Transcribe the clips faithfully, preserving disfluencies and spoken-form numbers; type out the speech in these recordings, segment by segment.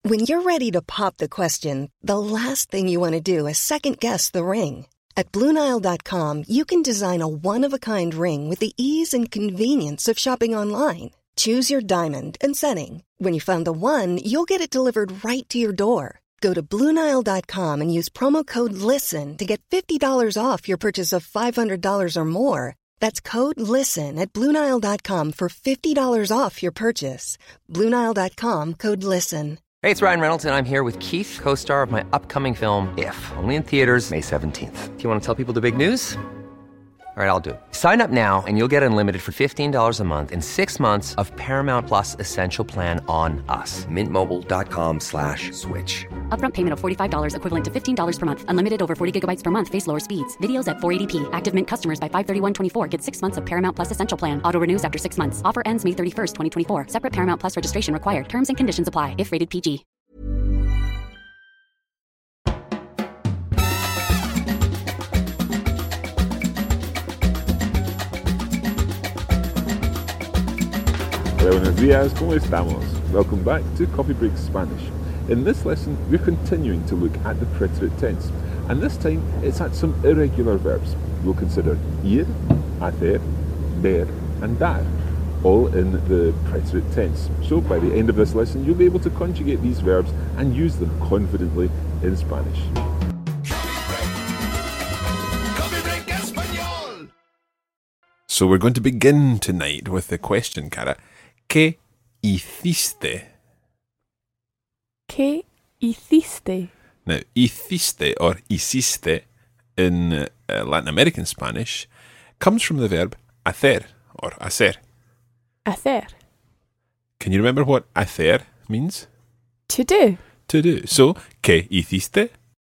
When you're ready to pop the question, the last thing you want to do is second-guess the ring. At Blue Nile dot com, you can design a one-of-a-kind ring with the ease and convenience of shopping online. Choose your diamond and setting. When you find the one, you'll get it delivered right to your door. Go to Blue Nile dot com and use promo code LISTEN to get fifty dollars off your purchase of five hundred dollars or more. That's code LISTEN at Blue Nile dot com for fifty dollars off your purchase. Blue Nile dot com, code LISTEN. Hey, it's Ryan Reynolds, and I'm here with Keith, co-star of my upcoming film, If, only in theaters May seventeenth. Do you want to tell people the big news? All right, I'll do it. Sign up now and you'll get unlimited for fifteen dollars a month and six months of Paramount Plus Essential Plan on us. Mint Mobile dot com slash switch. Upfront payment of forty-five dollars equivalent to fifteen dollars per month. Unlimited over forty gigabytes per month. Face lower speeds. Videos at four eighty p. Active Mint customers by five thirty-one twenty-four get six months of Paramount Plus Essential Plan. Auto renews after six months. Offer ends May thirty-first, twenty twenty-four. Separate Paramount Plus registration required. Terms and conditions apply if rated P G. Hola, buenos días, ¿cómo estamos? Welcome back to Coffee Break Spanish. In this lesson, we're continuing to look at the preterite tense, and this time it's at some irregular verbs. We'll consider ir, hacer, ver, and dar, all in the preterite tense. So by the end of this lesson, you'll be able to conjugate these verbs and use them confidently in Spanish. So we're going to begin tonight with the question, Cara. ¿Qué hiciste? ¿Qué hiciste? Now, hiciste or hiciste in uh, Latin American Spanish comes from the verb hacer or hacer. Hacer. Can you remember what hacer means? To do. To do. So, ¿qué hiciste?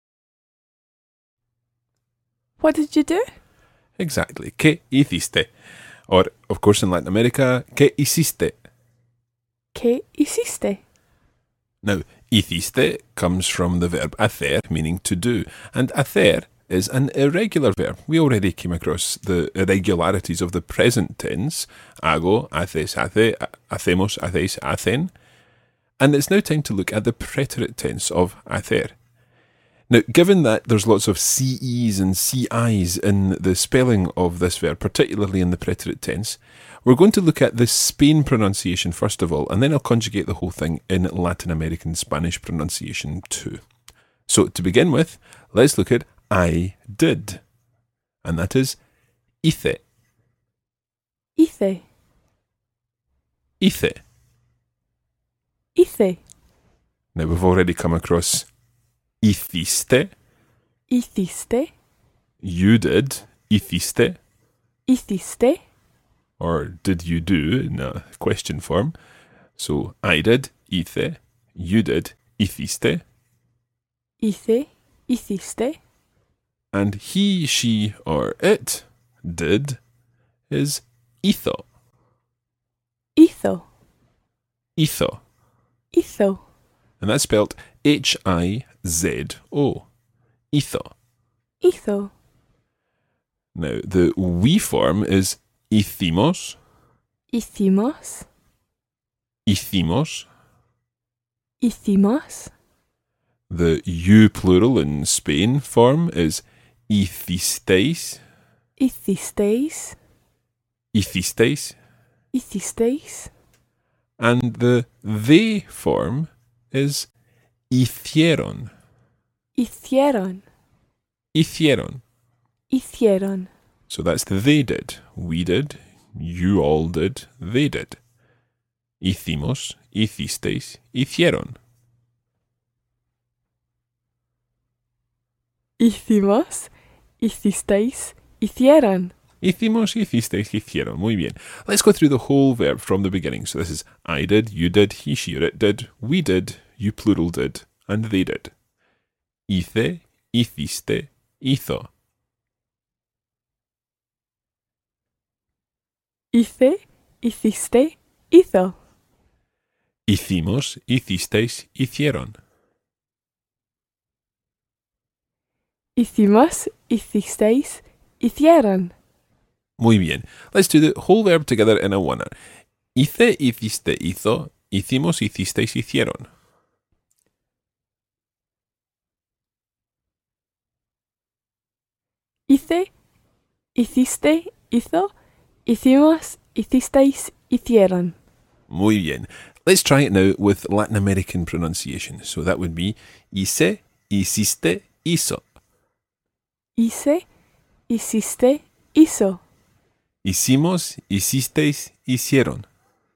What did you do? Exactly. ¿Qué hiciste? Or, of course, in Latin America, ¿qué hiciste? ¿Qué hiciste? Now, hiciste comes from the verb hacer, meaning to do. And hacer is an irregular verb. We already came across the irregularities of the present tense. Hago, haces, hace, hacemos, hacéis, hacen. And it's now time to look at the preterite tense of hacer. Now, given that there's lots of C E's and C I's in the spelling of this verb, particularly in the preterite tense, we're going to look at the Spain pronunciation first of all, and then I'll conjugate the whole thing in Latin American Spanish pronunciation too. So, to begin with, let's look at I did. And that is hice. Hice. Hice. Hice. Now, we've already come across hiciste. Hiciste. You did. Hiciste. Hiciste. Or did you do in a question form. So I did, hice. You did, hiciste. Hice. Hiciste. And he, she, or it did is hizo. Hizo. Hizo. Hizo. And that's spelled H I Z O. Hizo. Hizo. Now, the we form is hicimos. Hicimos. Hicimos. Hicimos. The you plural in Spain form is hicisteis. Hicisteis. Hicisteis. Hicisteis. And the they form is hicieron. Hicieron. Hicieron. Hicieron. So that's the they did. We did. You all did. They did. Hicimos. Hicisteis. Hicieron. Hicimos. Hicisteis. Hicieron. Hicimos, hicisteis, hicieron. Muy bien. Let's go through the whole verb from the beginning. So this is I did, you did, he, she, or it did, we did, you plural did, and they did. Hice, hiciste, hizo. Hice, hiciste, hizo. Hicimos, hicisteis, hicieron. Hicimos, hicisteis, hicieron. Muy bien. Let's do the whole verb together in a one-er. Hice, hiciste, hizo. Hicimos, hicisteis, hicieron. Hice, hiciste, hizo, hicimos, hicisteis, hicieron. Muy bien. Let's try it now with Latin American pronunciation. So that would be hice, hiciste, hizo. Hice, hiciste, hizo. Hicimos, hicisteis, hicieron.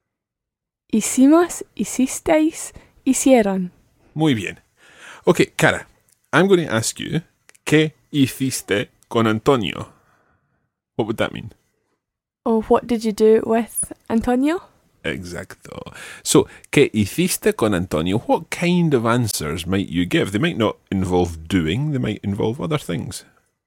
Hicimos, hicisteis, hicieron. Muy bien. Okay, Cara, I'm going to ask you, ¿qué hiciste con Antonio? What would that mean? Oh, what did you do with Antonio? Exacto. So, ¿qué hiciste con Antonio? What kind of answers might you give? They might not involve doing, they might involve other things.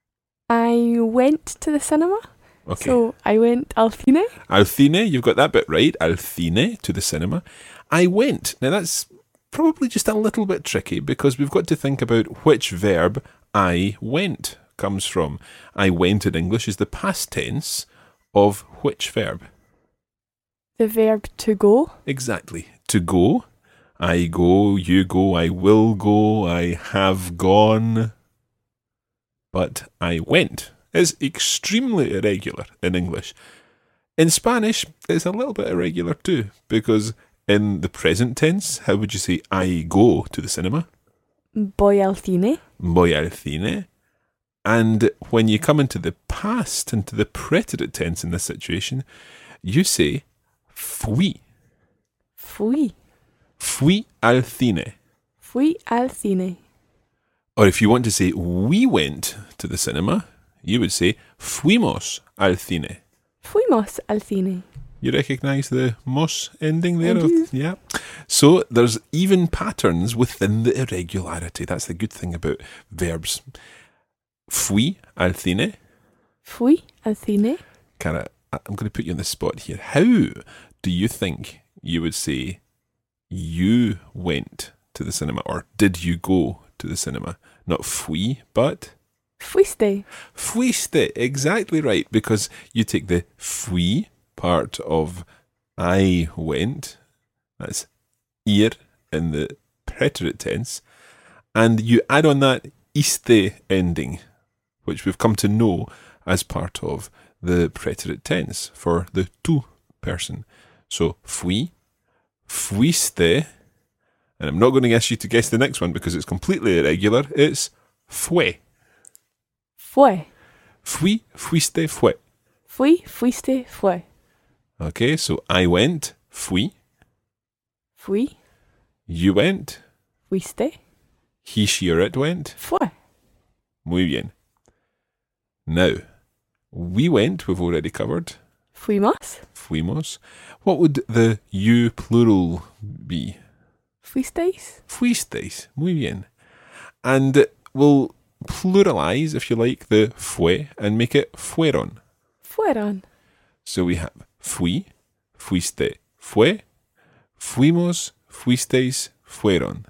I went to the cinema. Okay. So I went al cine. Al cine, you've got that bit right. Al cine, to the cinema. I went. Now that's probably just a little bit tricky because we've got to think about which verb I went comes from. I went in English is the past tense of which verb? The verb to go. Exactly. To go. I go, you go, I will go, I have gone. But I went is extremely irregular in English. In Spanish, it's a little bit irregular too, because in the present tense, how would you say I go to the cinema? Voy al cine. Voy al cine. And when you come into the past, into the preterite tense in this situation, you say fui. Fui. Fui al cine. Fui al cine. Or if you want to say we went to the cinema, you would say fuimos al cine. Fuimos al cine. You recognise the mos ending there? I do. Yeah. So there's even patterns within the irregularity. That's the good thing about verbs. Fui al cine. Fui al cine. Cara, I'm going to put you on the spot here. How do you think you would say you went to the cinema, or did you go to the cinema? Not fui, but Fuiste. fuiste. Exactly right, because you take the fui part of I went, that's ir in the preterite tense, and you add on that iste ending, which we've come to know as part of the preterite tense for the tu person. So fui, fuiste, and I'm not going to ask you to guess the next one because it's completely irregular. It's fue. Fue. Fui, fuiste, fue. Fui, fuiste, fue. Okay, so I went, fui. Fui. You went, Fuiste. he, she, or it went. Fue. Muy bien. Now, we went, we've already covered. Fuimos. Fuimos. What would the you plural be? Fuisteis. Fuisteis. Muy bien. And we'll pluralize, if you like, the fue and make it fueron. Fueron. So we have fui, fuiste, fue, fuimos, fuisteis, fueron.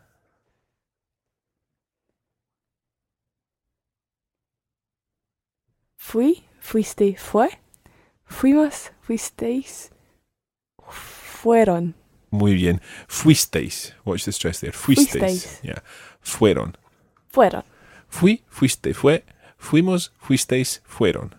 Fui, fuiste, fue. Fuimos, fuisteis, fueron. Muy bien. Fuisteis. Watch the stress there. Fuisteis. Fuisteis. Yeah. Fueron. Fueron. Fui, fuiste, fue. Fuimos, fuisteis, fueron.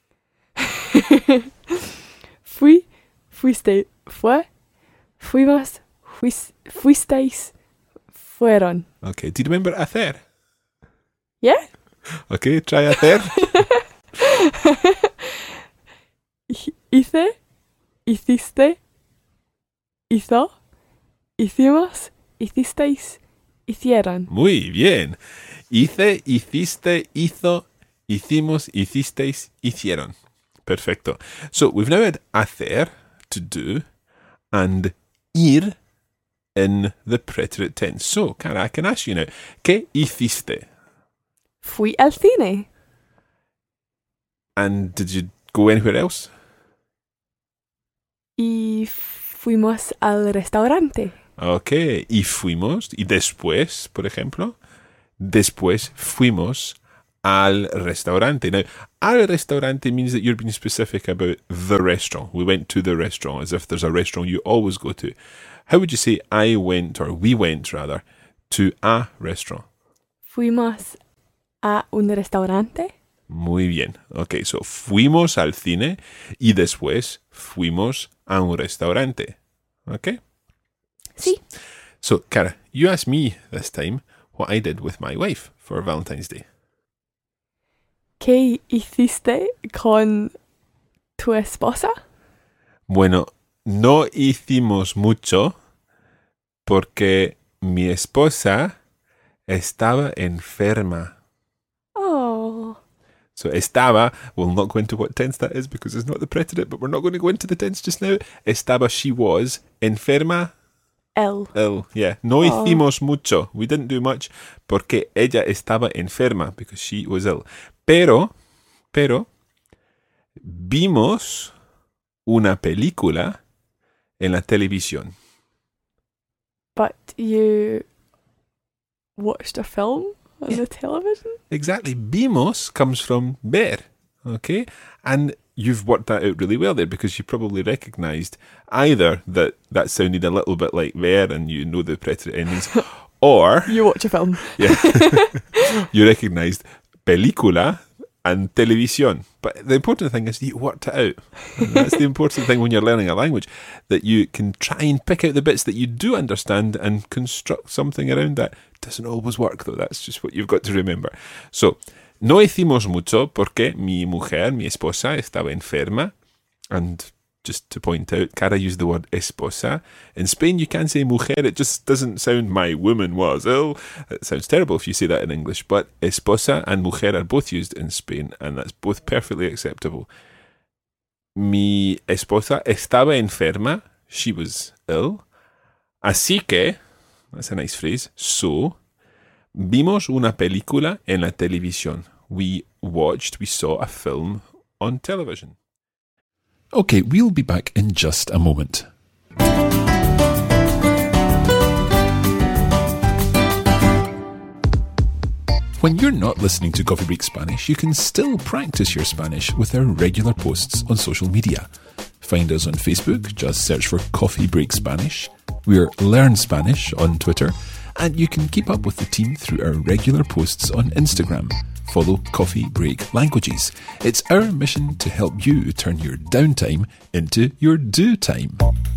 Fui, fuiste, fue. Fuimos, fuis, fuisteis, fueron. Okay. Do you remember hacer? Yeah? Okay. Try hacer. Hice, hiciste, hizo, hicimos, hicisteis, hicieron. Muy bien. Hice, hiciste, hizo, hicimos, hicisteis, hicieron. Perfecto. So we've now had hacer, to do, and ir in the preterite tense. So, Cara, I can ask you now, ¿qué hiciste? Fui al cine. And did you go anywhere else? Y fuimos al restaurante. Ok, y fuimos, y después, por ejemplo, después fuimos al restaurante. Now, al restaurante means that you're being specific about the restaurant. We went to the restaurant, as if there's a restaurant you always go to. How would you say I went, or we went rather, to a restaurant? Fuimos a un restaurante. Muy bien. Ok, so fuimos al cine y después fuimos a un restaurante. Ok? Sí. So, Cara, you asked me this time what I did with my wife for Valentine's Day. ¿Qué hiciste con tu esposa? Bueno, no hicimos mucho porque mi esposa estaba enferma. Oh. So estaba, we'll not go into what tense that is because it's not the preterite, but we're not going to go into the tense just now. Estaba, she was, enferma, Ill. ill. Yeah, no Oh. hicimos mucho. We didn't do much porque ella estaba enferma because she was ill. Pero, pero, vimos una película en la televisión. But you watched a film on the television? Exactly. Vimos comes from ver, okay? And you've worked that out really well there because you probably recognised either that that sounded a little bit like ver and you know the preterite endings, or You watch a film. yeah, you recognised película and televisión. But the important thing is that you worked it out. And that's the important thing when you're learning a language, that you can try and pick out the bits that you do understand and construct something around that. Doesn't always work though, that's just what you've got to remember. So, no hicimos mucho porque mi mujer, mi esposa, estaba enferma. And just to point out, Cara used the word esposa. In Spain, you can say mujer. It just doesn't sound my woman was ill. It sounds terrible if you say that in English. But esposa and mujer are both used in Spain, and that's both perfectly acceptable. Mi esposa estaba enferma. She was ill. Así que, that's a nice phrase, so, vimos una película en la televisión. We watched, we saw a film on television. Okay, we'll be back in just a moment. When you're not listening to Coffee Break Spanish, you can still practice your Spanish with our regular posts on social media. Find us on Facebook, just search for Coffee Break Spanish. We're Learn Spanish on Twitter, and you can keep up with the team through our regular posts on Instagram. Follow Coffee Break Languages. It's our mission to help you turn your downtime into your do time.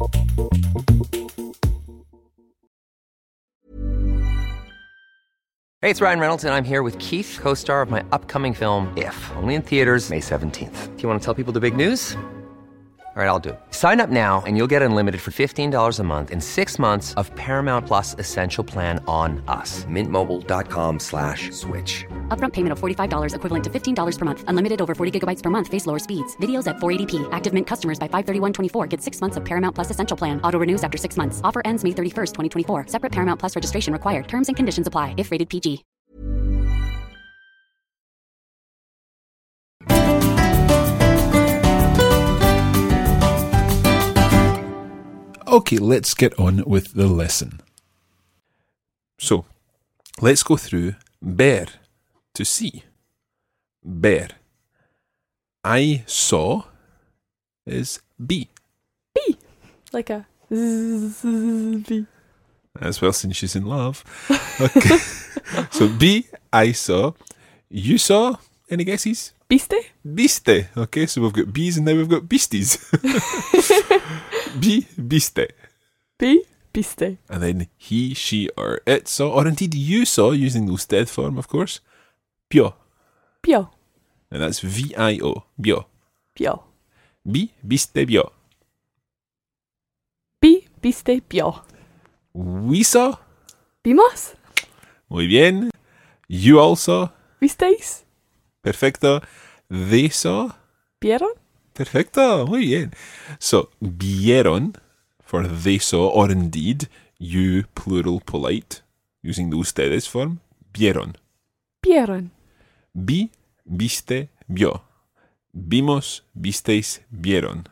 Hey, it's Ryan Reynolds, and I'm here with Keith, co-star of my upcoming film, If, only in theaters May seventeenth. Do you want to tell people the big news? All right, I'll do it. Sign up now and you'll get unlimited for fifteen dollars a month and six months of Paramount Plus Essential Plan on us. Mint Mobile dot com slash switch. Upfront payment of forty-five dollars equivalent to fifteen dollars per month. Unlimited over forty gigabytes per month. Face lower speeds. Videos at four eighty p. Active Mint customers by five thirty-one twenty-four get six months of Paramount Plus Essential Plan. Auto renews after six months. Offer ends May thirty-first, twenty twenty-four. Separate Paramount Plus registration required. Terms and conditions apply if rated P G. Okay, let's get on with the lesson. So, let's go through ver, to see. Ver. I saw is be. Like a zzz. As well, since she's in love. Okay. So, be, I saw. You saw, any guesses? Biste? Viste. Okay, so we've got bees and now we've got beasties. Be, viste. Be? Biste. And then he, she, or it saw, or indeed you saw, using the usted form, of course. Vio. Pio. And that's V I O. Vio. Pio. Vi, viste, vio. Bi, biste, pio. We saw. Vimos? Muy bien. You all saw. Visteis? Perfecto. They saw. Vieron? Perfecto. Muy bien. So, vieron for they saw, or indeed, you, plural, polite, using the ustedes form. Vieron. Vieron. Vi, viste, vio. Vimos, visteis, vieron.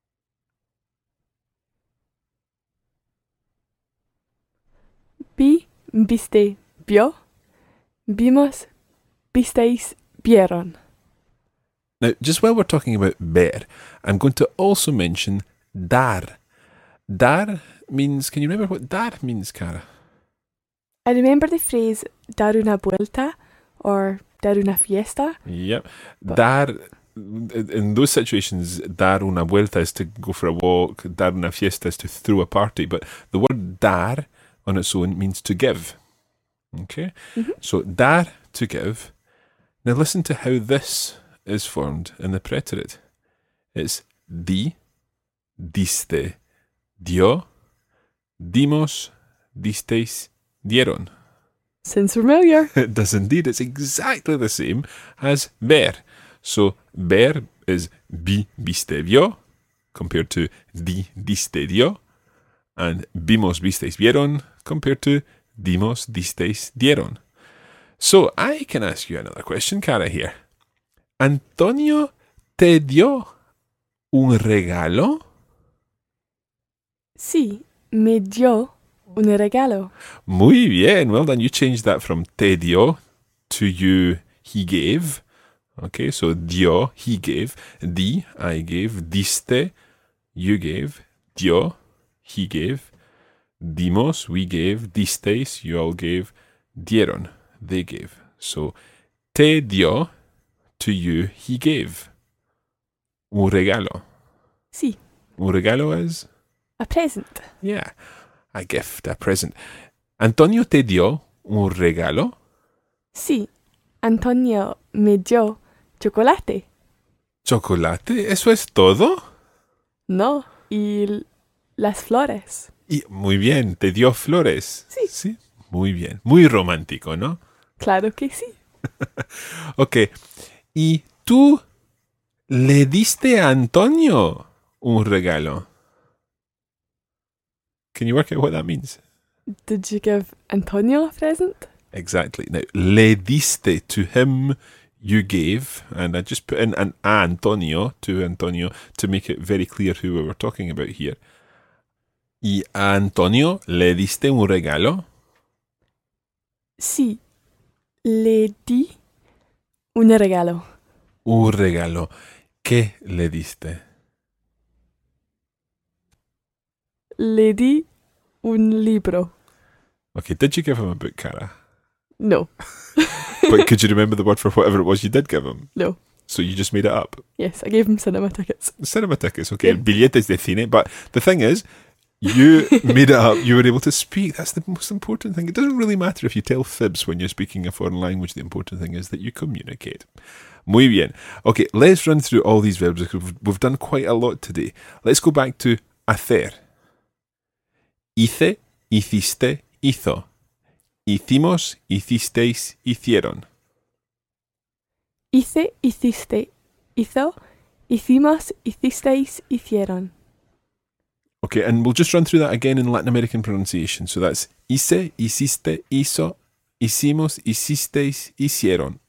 Vi, viste, vio. Vimos, visteis, vieron. Now, just while we're talking about ver, I'm going to also mention dar. Dar means, can you remember what dar means, Cara? I remember the phrase dar una vuelta or dar una fiesta. Yep. But- Dar, in those situations, dar una vuelta is to go for a walk, dar una fiesta is to throw a party, but the word dar on its own means to give. Okay? Mhm. So, dar, to give. Now listen to how this is formed in the preterite. It's di, diste, dio, dimos, disteis, dieron. Sounds familiar. It does indeed. It's exactly the same as ver. So ver is bi, biste, vio, compared to di, diste, dio, and vimos, visteis, vieron, compared to dimos, disteis, dieron. So I can ask you another question, Cara, here. Antonio te dio un regalo? Sí, me dio un regalo. Muy bien. Well done. You changed that from te dio to you, he gave. Okay, so dio, he gave. Di, I gave. Diste, you gave. Dio, he gave. Dimos, we gave. Disteis, you all gave. Dieron, they gave. So, te dio, to you, he gave. Un regalo. Sí, Un regalo is? a present. Yeah, a gift, a present. Antonio te dio un regalo? Sí, Antonio me dio chocolate. ¿Chocolate? ¿Eso es todo? No, y l- las flores. Y muy bien, te dio flores. Sí. Sí, muy bien. Muy romántico, ¿no? Claro que sí. Ok. ¿Y tú le diste a Antonio un regalo? Can you work out what that means? Did you give Antonio a present? Exactly. Now, le diste, to him you gave, and I just put in an a Antonio, to Antonio, to make it very clear who we were talking about here. ¿Y a Antonio le diste un regalo? Sí, le di un regalo. Un regalo. ¿Qué le diste? Le di un libro. Okay, did you give him a book, Cara? No, But could you remember the word for whatever it was you did give him? no. So you just made it up. Yes, I gave him cinema tickets. Cinema tickets, okay. Yeah. Billetes de cine. But the thing is, you made it up. You were able to speak. That's the most important thing. It doesn't really matter if you tell fibs when you're speaking a foreign language. The important thing is that you communicate. Muy bien. Okay, let's run through all these verbs because we've, we've done quite a lot today. Let's go back to hacer. Hice, hiciste, hizo. Hicimos, hicisteis, hicieron. Hice, hiciste, hizo, hicimos, hicisteis, hicieron. Okay, and we'll just run through that again in Latin American pronunciation. So that's hice, hiciste, hizo, hicimos, hicisteis, hicieron.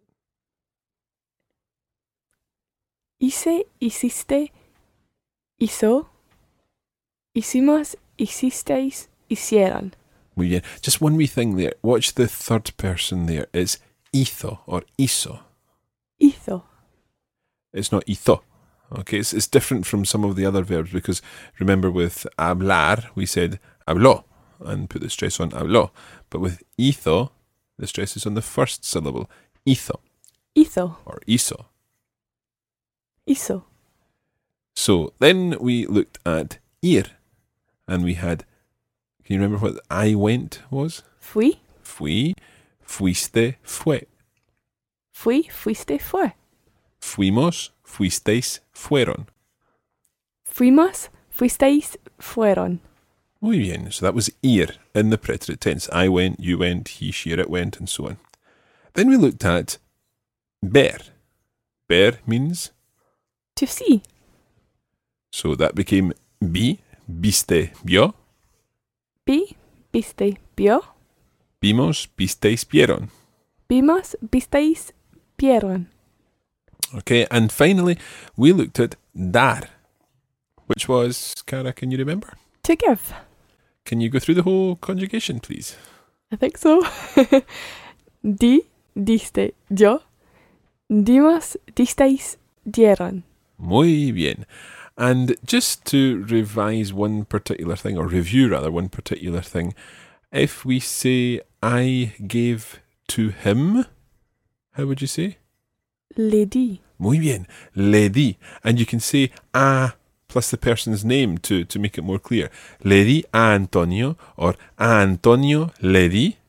Hice, hiciste, hizo, hicimos, hicisteis, hicieron. Muy bien. Just one wee thing there. Watch the third person there. It's hizo or hizo. Hizo. It's not hizo. Okay, it's, it's different from some of the other verbs because remember with hablar, we said habló and put the stress on habló. But with hizo, the stress is on the first syllable. Hizo Hizo. or hizo. Hizo. So then we looked at ir and we had, can you remember what I went was? Fui. Fui, fuiste, fue. Fui, fuiste, fue. Fuimos, fuisteis, fueron. Fuimos, fuisteis, fueron. Muy bien. So that was ir in the preterite tense. I went, you went, he, she, it went, and so on. Then we looked at ver. Ver means, To see. so that became vi, viste, vio. Vi, viste, vio. Vimos, visteis, vieron. Vimos, visteis, vieron. Okay, and finally, we looked at dar, which was, Cara, can you remember? To give. Can you go through the whole conjugation, please? I think so. Di, diste, dio. Dimos, disteis, dieron. Muy bien. And just to revise one particular thing, or review rather, one particular thing, if we say, I gave to him, How would you say? Le di. Muy bien. Le di. And you can say a plus the person's name to, to make it more clear. Le di a Antonio or a Antonio le di.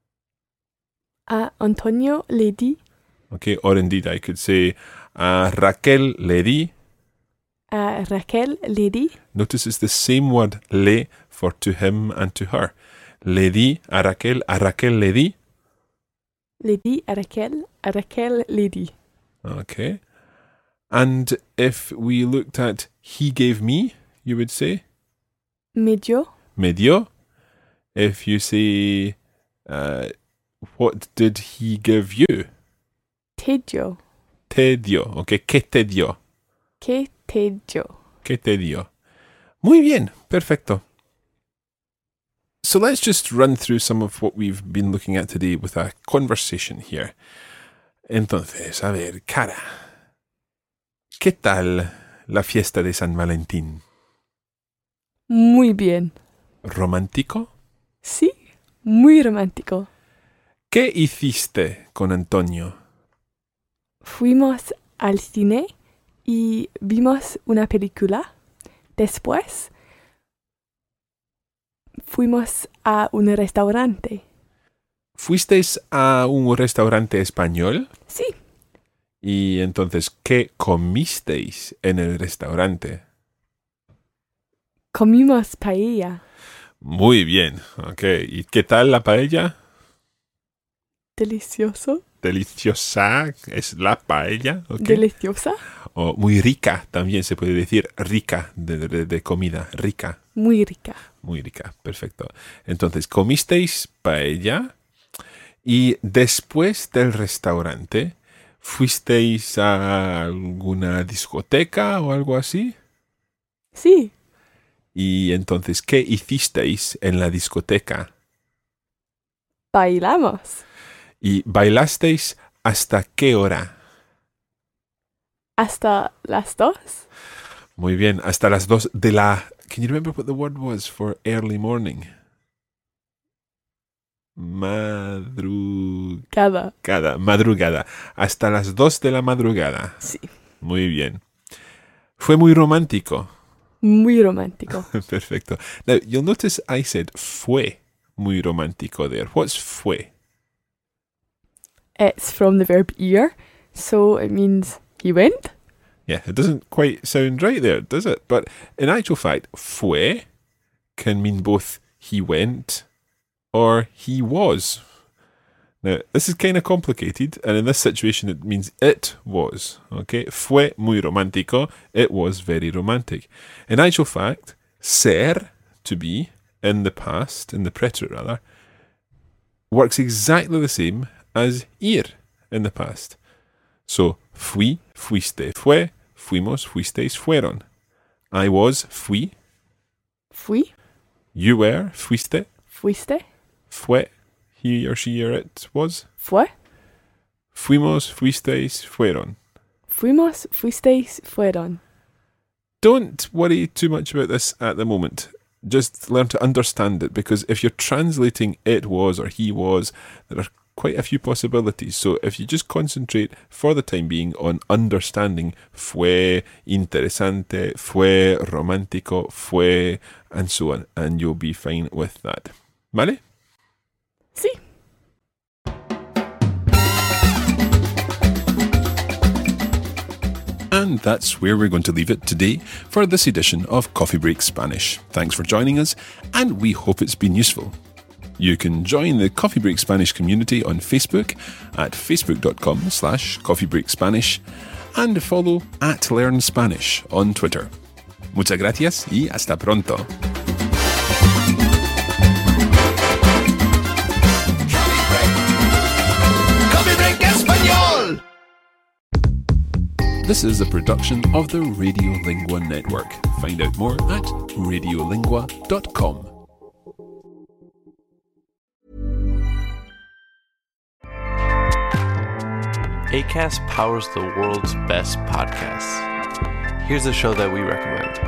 A Antonio le di. Okay, or indeed I could say a Raquel le di. A Raquel le di. Notice it's the same word le for to him and to her. Le di a Raquel, a Raquel le di. Le di a Raquel, a Raquel le di. Okay. And if we looked at he gave me, you would say? Me dio. Me dio. If you say, uh, what did he give you? Te dio. Te dio. Okay, que te dio. Que te dio. Que te dio. Muy bien. Perfecto. So let's just run through some of what we've been looking at today with a conversation here. Entonces, a ver, Cara, ¿qué tal la fiesta de San Valentín? Muy bien. ¿Romántico? Sí, muy romántico. ¿Qué hiciste con Antonio? Fuimos al cine y vimos una película. Después fuimos a un restaurante. ¿Fuisteis a un restaurante español? Sí. Y entonces, ¿qué comisteis en el restaurante? Comimos paella. Muy bien, ok. ¿Y qué tal la paella? Delicioso. Deliciosa es la paella, ok. Deliciosa. O muy rica, también se puede decir rica de, de, de comida, rica. Muy rica. Muy rica, perfecto. Entonces, comisteis paella y después del restaurante, ¿fuisteis a alguna discoteca o algo así? Sí. Y entonces, ¿qué hicisteis en la discoteca? Bailamos. ¿Y bailasteis hasta qué hora? Hasta las dos. Muy bien, hasta las dos de la... Can you remember what the word was for early morning? Madrugada. Cada. Madrugada. Hasta las dos de la madrugada. Sí. Muy bien. Fue muy romántico. Muy romántico. Perfecto. Now, you'll notice I said fue muy romántico there. What's fue? It's from the verb ir, so it means he went. Yeah, it doesn't quite sound right there, does it? But in actual fact, fue can mean both he went or he was. Now, this is kind of complicated, and in this situation, it means it was. Okay, fue muy romántico. It was very romantic. In actual fact, ser, to be, in the past, in the preterite rather, works exactly the same as ir in the past. So, fui, fuiste, fue, fuimos, fuisteis, fueron. I was, fui. Fui. You were, fuiste. Fuiste. Fue, he or she or it was. Fue. Fuimos, fuisteis, fueron. Fuimos, fuisteis, fueron. Don't worry too much about this at the moment. Just learn to understand it, because if you're translating it was or he was, there are quite a few possibilities. So if you just concentrate for the time being on understanding fue interesante, fue romántico, fue, and so on, and you'll be fine with that. ¿Vale? Sí. And that's where we're going to leave it today for this edition of Coffee Break Spanish. Thanks for joining us, and we hope it's been useful. You can join the Coffee Break Spanish community on Facebook at facebook.com slash coffeebreakspanish and follow at Learn Spanish on Twitter. Muchas gracias y hasta pronto. This is a production of the Radiolingua Network. Find out more at radiolingua dot com. Acast powers the world's best podcasts. Here's a show that we recommend.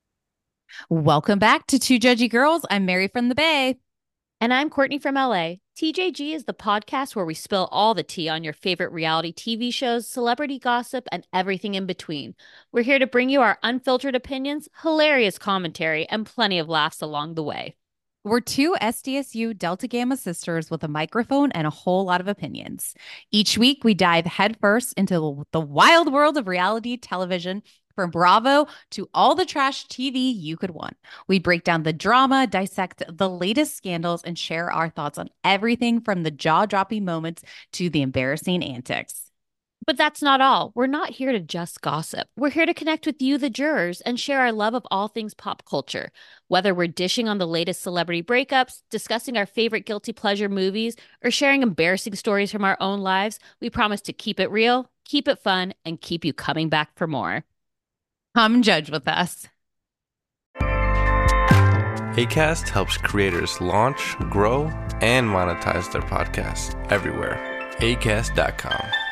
Welcome back to Two Judgy Girls. I'm Mary from the Bay. And I'm Courtney from L A. T J G is the podcast where we spill all the tea on your favorite reality T V shows, celebrity gossip, and everything in between. We're here to bring you our unfiltered opinions, hilarious commentary, and plenty of laughs along the way. We're two S D S U Delta Gamma sisters with a microphone and a whole lot of opinions. Each week, we dive headfirst into the wild world of reality television, from Bravo to all the trash T V you could want. We break down the drama, dissect the latest scandals, and share our thoughts on everything from the jaw-dropping moments to the embarrassing antics. But that's not all. We're not here to just gossip. We're here to connect with you, the jurors, and share our love of all things pop culture. Whether we're dishing on the latest celebrity breakups, discussing our favorite guilty pleasure movies, or sharing embarrassing stories from our own lives, we promise to keep it real, keep it fun, and keep you coming back for more. Come judge with us. Acast helps creators launch, grow, and monetize their podcasts everywhere. acast dot com.